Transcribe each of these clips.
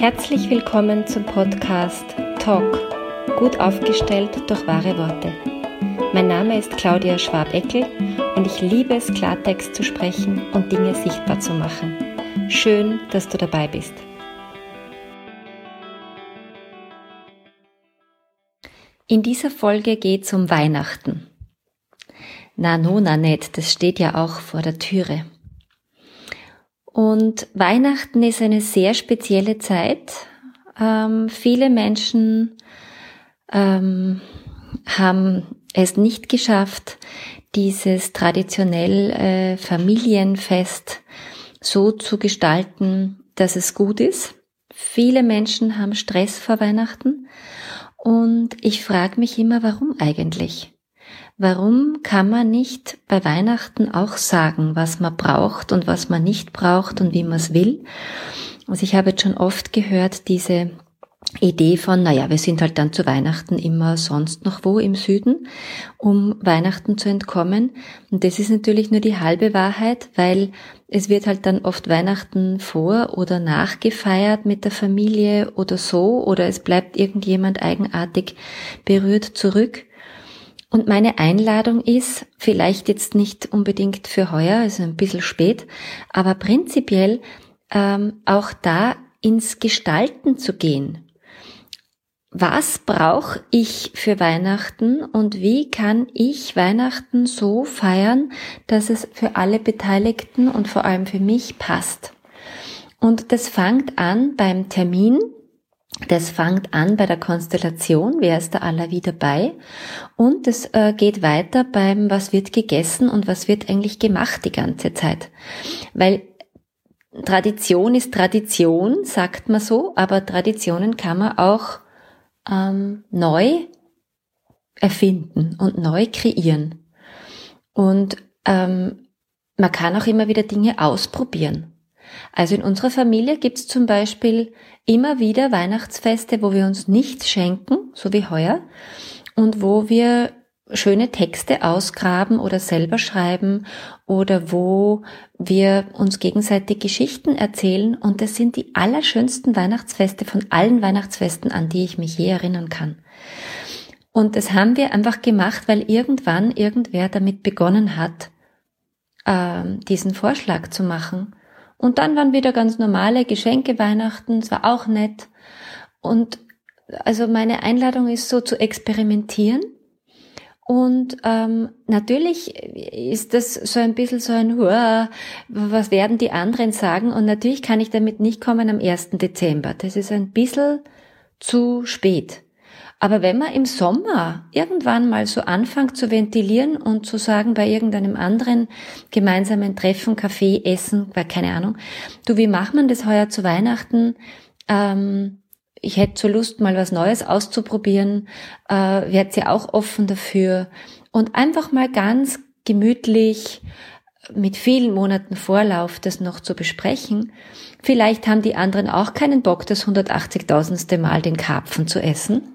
Herzlich willkommen zum Podcast Talk, gut aufgestellt durch wahre Worte. Mein Name ist Claudia Schwab-Eckel und ich liebe es, Klartext zu sprechen und Dinge sichtbar zu machen. Schön, dass du dabei bist. In dieser Folge geht es um Weihnachten. Na nicht, das steht ja auch vor der Türe. Und Weihnachten ist eine sehr spezielle Zeit. Viele Menschen haben es nicht geschafft, dieses traditionell Familienfest so zu gestalten, dass es gut ist. Viele Menschen haben Stress vor Weihnachten und ich frage mich immer, warum eigentlich? Warum kann man nicht bei Weihnachten auch sagen, was man braucht und was man nicht braucht und wie man es will? Also ich habe jetzt schon oft gehört, diese Idee von, wir sind halt dann zu Weihnachten immer sonst noch wo im Süden, um Weihnachten zu entkommen. Und das ist natürlich nur die halbe Wahrheit, weil es wird halt dann oft Weihnachten vor- oder nachgefeiert mit der Familie oder so, oder es bleibt irgendjemand eigenartig berührt zurück. Und meine Einladung ist, vielleicht jetzt nicht unbedingt für heuer, also ein bisschen spät, aber prinzipiell auch da ins Gestalten zu gehen. Was brauche ich für Weihnachten und wie kann ich Weihnachten so feiern, dass es für alle Beteiligten und vor allem für mich passt? Und das fängt an beim Termin. Das fängt an bei der Konstellation, wer ist da aller wie dabei, und es geht weiter beim, was wird gegessen und was wird eigentlich gemacht die ganze Zeit. Weil Tradition ist Tradition, sagt man so, aber Traditionen kann man auch neu erfinden und neu kreieren. Und man kann auch immer wieder Dinge ausprobieren. Also in unserer Familie gibt es zum Beispiel immer wieder Weihnachtsfeste, wo wir uns nichts schenken, so wie heuer, und wo wir schöne Texte ausgraben oder selber schreiben oder wo wir uns gegenseitig Geschichten erzählen. Und das sind die allerschönsten Weihnachtsfeste von allen Weihnachtsfesten, an die ich mich je erinnern kann. Und das haben wir einfach gemacht, weil irgendwann irgendwer damit begonnen hat, diesen Vorschlag zu machen. Und dann waren wieder ganz normale Geschenke Weihnachten, es war auch nett. Und also meine Einladung ist so zu experimentieren. Und natürlich ist das so ein bisschen so ein, was werden die anderen sagen? Und natürlich kann ich damit nicht kommen am 1. Dezember. Das ist ein bisschen zu spät. Aber wenn man im Sommer irgendwann mal so anfängt zu ventilieren und zu sagen bei irgendeinem anderen gemeinsamen Treffen, Kaffee, Essen, keine Ahnung, du, wie macht man das heuer zu Weihnachten? Ich hätte so Lust, mal was Neues auszuprobieren, wärt ihr auch offen dafür? Und einfach mal ganz gemütlich mit vielen Monaten Vorlauf das noch zu besprechen. Vielleicht haben die anderen auch keinen Bock, das 180.000. Mal den Karpfen zu essen.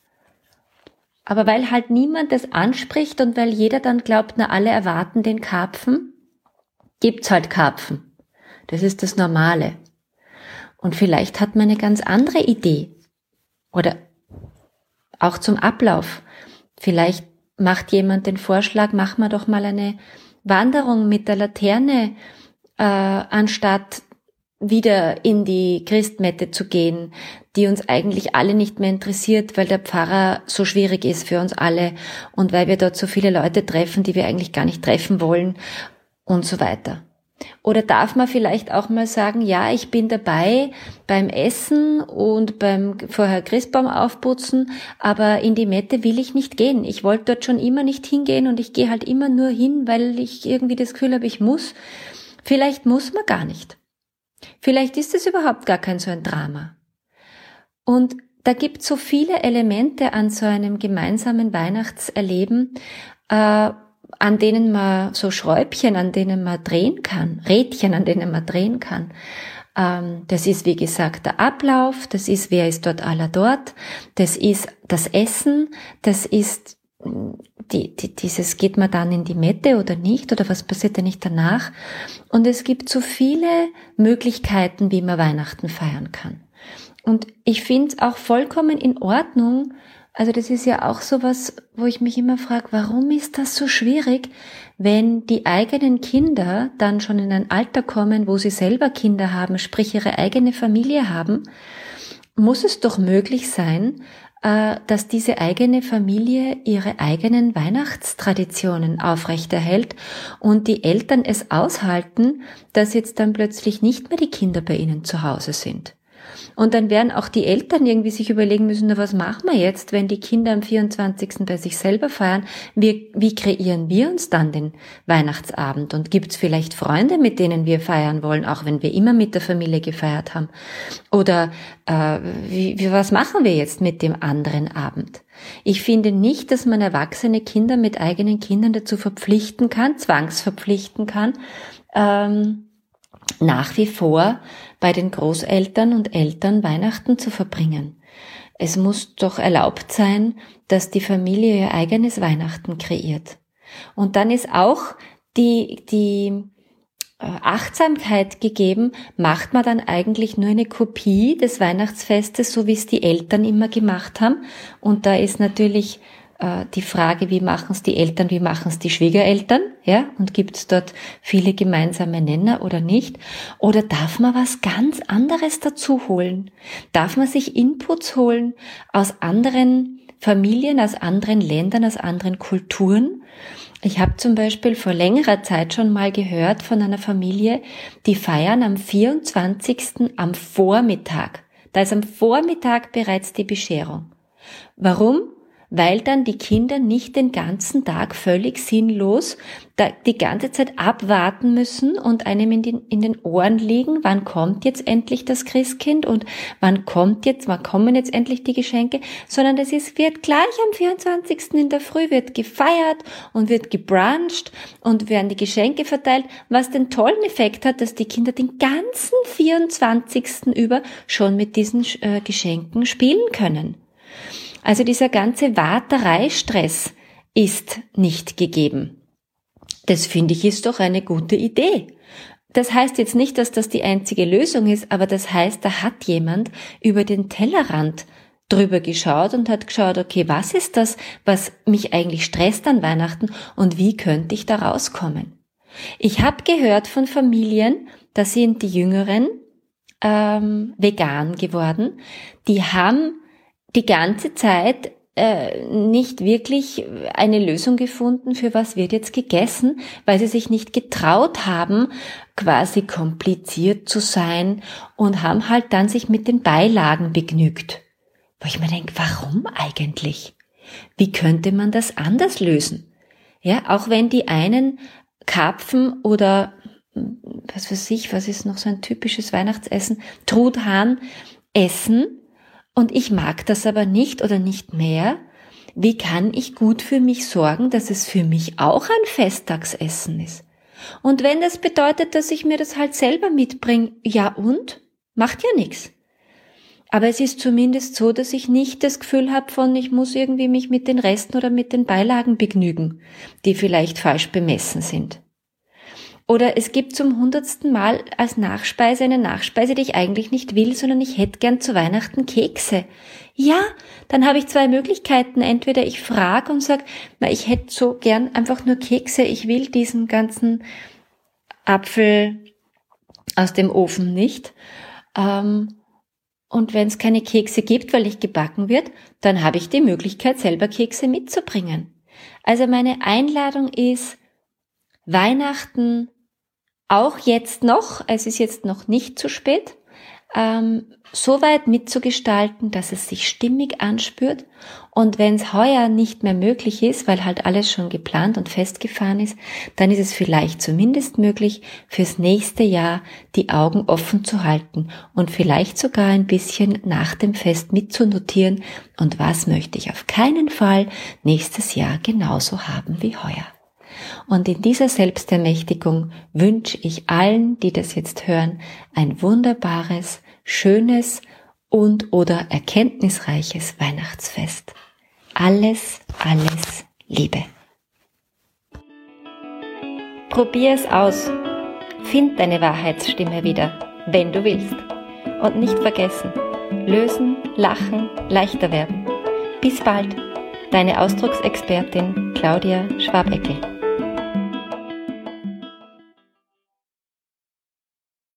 Aber weil halt niemand das anspricht und weil jeder dann glaubt, alle erwarten den Karpfen, gibt's halt Karpfen. Das ist das Normale. Und vielleicht hat man eine ganz andere Idee. Oder auch zum Ablauf. Vielleicht macht jemand den Vorschlag, machen wir doch mal eine Wanderung mit der Laterne, anstatt wieder in die Christmette zu gehen, die uns eigentlich alle nicht mehr interessiert, weil der Pfarrer so schwierig ist für uns alle und weil wir dort so viele Leute treffen, die wir eigentlich gar nicht treffen wollen und so weiter. Oder darf man vielleicht auch mal sagen, ja, ich bin dabei beim Essen und beim vorher Christbaum aufputzen, aber in die Mette will ich nicht gehen. Ich wollte dort schon immer nicht hingehen und ich gehe halt immer nur hin, weil ich irgendwie das Gefühl habe, ich muss. Vielleicht muss man gar nicht. Vielleicht ist es überhaupt gar kein so ein Drama. Und da gibt es so viele Elemente an so einem gemeinsamen Weihnachtserleben, an denen man so Schräubchen, an denen man drehen kann, Rädchen, an denen man drehen kann. Das ist, wie gesagt, der Ablauf, das ist, wer ist dort aller dort, das ist das Essen, das ist dieses, geht man dann in die Mette oder nicht, oder was passiert denn nicht danach? Und es gibt so viele Möglichkeiten, wie man Weihnachten feiern kann. Und ich finde es auch vollkommen in Ordnung. Also das ist ja auch sowas, wo ich mich immer frage, warum ist das so schwierig, wenn die eigenen Kinder dann schon in ein Alter kommen, wo sie selber Kinder haben, sprich ihre eigene Familie haben, muss es doch möglich sein, dass diese eigene Familie ihre eigenen Weihnachtstraditionen aufrechterhält und die Eltern es aushalten, dass jetzt dann plötzlich nicht mehr die Kinder bei ihnen zu Hause sind. Und dann werden auch die Eltern irgendwie sich überlegen müssen, na, was machen wir jetzt, wenn die Kinder am 24. bei sich selber feiern? Wie kreieren wir uns dann den Weihnachtsabend? Und gibt's vielleicht Freunde, mit denen wir feiern wollen, auch wenn wir immer mit der Familie gefeiert haben? Oder was machen wir jetzt mit dem anderen Abend? Ich finde nicht, dass man erwachsene Kinder mit eigenen Kindern dazu verpflichten kann, zwangsverpflichten kann, nach wie vor bei den Großeltern und Eltern Weihnachten zu verbringen. Es muss doch erlaubt sein, dass die Familie ihr eigenes Weihnachten kreiert. Und dann ist auch die Achtsamkeit gegeben, macht man dann eigentlich nur eine Kopie des Weihnachtsfestes, so wie es die Eltern immer gemacht haben. Und da ist natürlich die Frage, wie machen es die Eltern, wie machen es die Schwiegereltern, ja, und gibt es dort viele gemeinsame Nenner oder nicht? Oder darf man was ganz anderes dazu holen? Darf man sich Inputs holen aus anderen Familien, aus anderen Ländern, aus anderen Kulturen? Ich habe zum Beispiel vor längerer Zeit schon mal gehört von einer Familie, die feiern am 24. am Vormittag. Da ist am Vormittag bereits die Bescherung. Warum? Weil dann die Kinder nicht den ganzen Tag völlig sinnlos die ganze Zeit abwarten müssen und einem in den Ohren liegen, wann kommt jetzt endlich das Christkind und wann kommen jetzt endlich die Geschenke, sondern wird gleich am 24. in der Früh wird gefeiert und wird gebruncht und werden die Geschenke verteilt, was den tollen Effekt hat, dass die Kinder den ganzen 24. über schon mit diesen Geschenken spielen können. Also dieser ganze Warterei-Stress ist nicht gegeben. Das finde ich ist doch eine gute Idee. Das heißt jetzt nicht, dass das die einzige Lösung ist, aber das heißt, da hat jemand über den Tellerrand drüber geschaut und hat geschaut, okay, was ist das, was mich eigentlich stresst an Weihnachten und wie könnte ich da rauskommen? Ich habe gehört von Familien, da sind die Jüngeren vegan geworden, die haben die ganze Zeit nicht wirklich eine Lösung gefunden, für was wird jetzt gegessen, weil sie sich nicht getraut haben, quasi kompliziert zu sein und haben halt dann sich mit den Beilagen begnügt. Wo ich mir denke, warum eigentlich? Wie könnte man das anders lösen? Ja, auch wenn die einen Karpfen oder was weiß ich, was ist noch so ein typisches Weihnachtsessen, Truthahn essen, und ich mag das aber nicht oder nicht mehr. Wie kann ich gut für mich sorgen, dass es für mich auch ein Festtagsessen ist? Und wenn das bedeutet, dass ich mir das halt selber mitbringe, ja und? Macht ja nichts. Aber es ist zumindest so, dass ich nicht das Gefühl habe von, ich muss irgendwie mich mit den Resten oder mit den Beilagen begnügen, die vielleicht falsch bemessen sind. Oder es gibt zum 100. Mal als Nachspeise eine Nachspeise, die ich eigentlich nicht will, sondern ich hätte gern zu Weihnachten Kekse. Ja, dann habe ich zwei Möglichkeiten. Entweder ich frage und sage, ich hätte so gern einfach nur Kekse, ich will diesen ganzen Apfel aus dem Ofen nicht. Und wenn es keine Kekse gibt, weil nicht gebacken wird, dann habe ich die Möglichkeit, selber Kekse mitzubringen. Also meine Einladung ist, Weihnachten auch jetzt noch, es ist jetzt noch nicht zu spät, so weit mitzugestalten, dass es sich stimmig anspürt. Und wenn es heuer nicht mehr möglich ist, weil halt alles schon geplant und festgefahren ist, dann ist es vielleicht zumindest möglich, fürs nächste Jahr die Augen offen zu halten und vielleicht sogar ein bisschen nach dem Fest mitzunotieren. Und was möchte ich auf keinen Fall nächstes Jahr genauso haben wie heuer? Und in dieser Selbstermächtigung wünsche ich allen, die das jetzt hören, ein wunderbares, schönes und oder erkenntnisreiches Weihnachtsfest. Alles, alles Liebe. Probier es aus. Find deine Wahrheitsstimme wieder, wenn du willst. Und nicht vergessen, lösen, lachen, leichter werden. Bis bald, deine Ausdrucksexpertin Claudia Schwabeckel.